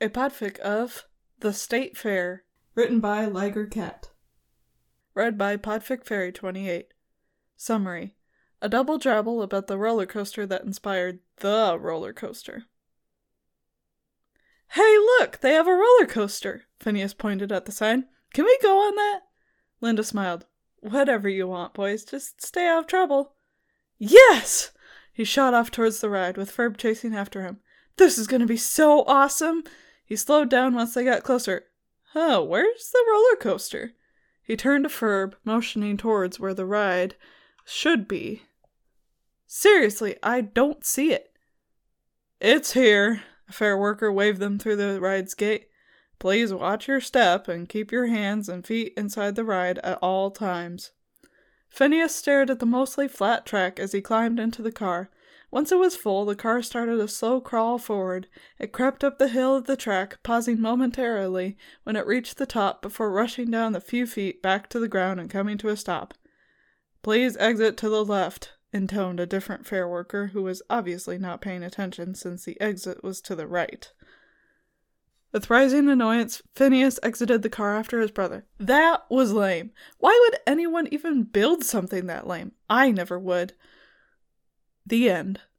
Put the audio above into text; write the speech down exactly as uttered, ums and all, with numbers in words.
A podfic of The State Fair, written by Liger Cat. Read by Podfic Fairy twenty-eight. Summary. A double drabble about the roller coaster that inspired the roller coaster. Hey, look! They have a roller coaster! Phineas pointed at the sign. Can we go on that? Linda smiled. Whatever you want, boys. Just stay out of trouble. Yes! He shot off towards the ride, with Ferb chasing after him. This is gonna be so awesome! He slowed down once they got closer. Huh, where's the roller coaster? He turned to Ferb, motioning towards where the ride should be. Seriously, I don't see it. It's here. A fair worker waved them through the ride's gate. Please watch your step and keep your hands and feet inside the ride at all times. Phineas stared at the mostly flat track as he climbed into the car. Once it was full, the car started a slow crawl forward. It crept up the hill of the track, pausing momentarily when it reached the top before rushing down the few feet back to the ground and coming to a stop. Please exit to the left, intoned a different fair worker who was obviously not paying attention since the exit was to the right. With rising annoyance, Phineas exited the car after his brother. That was lame. Why would anyone even build something that lame? I never would. The end.